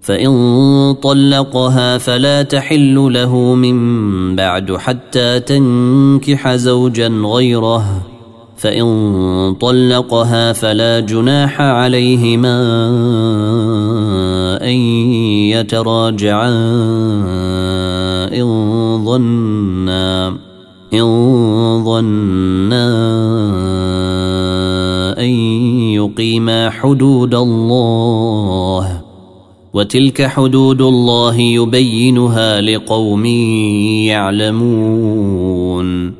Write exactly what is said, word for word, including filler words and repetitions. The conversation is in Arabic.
فإن طلقها فلا تحل له من بعد حتى تنكح زوجا غيره فإن طلقها فلا جناح عليهما أن يتراجعا إن ظنا إن ظنا أن يقيما حدود الله وتلك حدود الله يبينها لقوم يعلمون